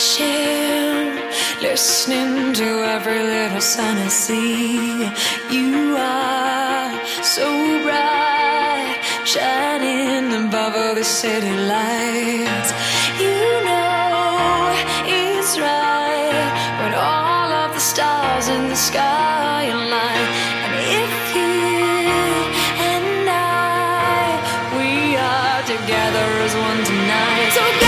chill, listening to every little sign I see. You are so bright, shining above all the city lights. You know it's right when all of the stars in the sky align. And if you and I, we are together as one tonight. So